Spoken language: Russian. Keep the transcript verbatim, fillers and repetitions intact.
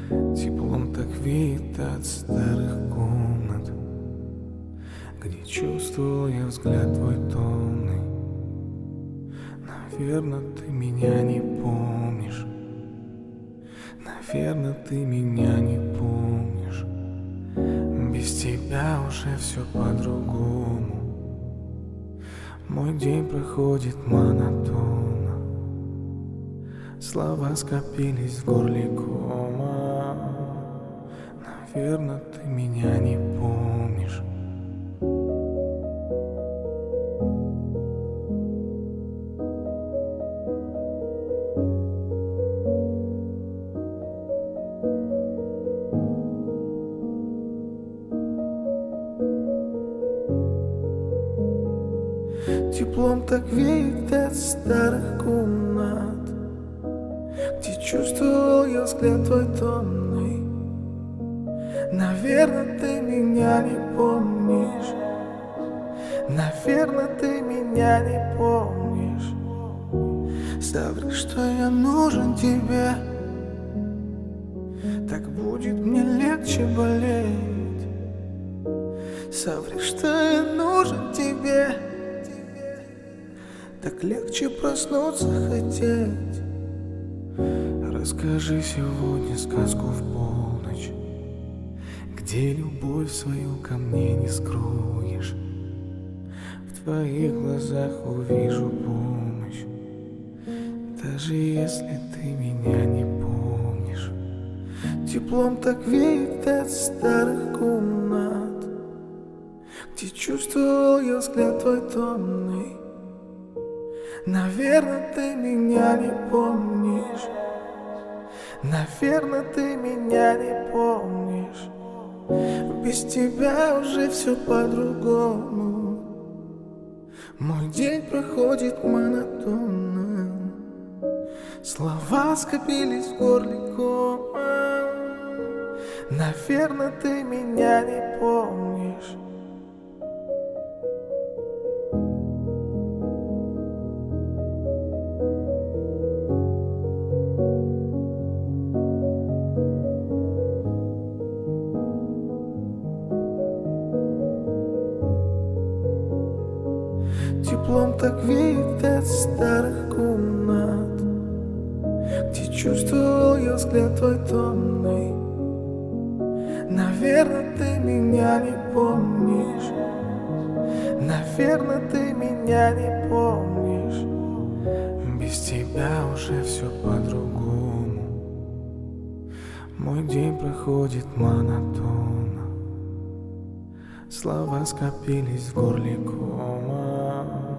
Теплом так веет от старых комнат, где чувствовал я взгляд твой томный. Наверно, ты меня не помнишь. Наверно, ты меня не помнишь. Без тебя уже все по-другому. Мой день проходит монотонно. Слова скопились в горле кома. Наверно, ты меня не помнишь. Теплом так веет от старых комнат, где чувствовал я взгляд твой томный. Наверно, ты меня не помнишь. Наверно, ты меня не помнишь. Соври, что я нужен тебе. Так будет мне легче болеть. Соври, что я нужен тебе. Так легче проснуться хотеть. Расскажи сегодня сказку в полночь, где любовь свою ко мне не скроешь. В твоих глазах увижу помощь, даже если ты меня не помнишь. Теплом так веет от старых комнат, где чувствовал я взгляд твой томный. Наверно, ты меня не помнишь. Наверно, ты меня не помнишь. Без тебя уже все по-другому. Мой день проходит монотонно. Слова скопились в горле кома. Наверно, ты меня не помнишь. Теплом так веет от старых комнат, где чувствовал я взгляд твой томный. Наверно, ты меня не помнишь. Наверно, ты меня не помнишь. Без тебя уже все по-другому. Мой день проходит монотонно. Слова скопились в горле кома.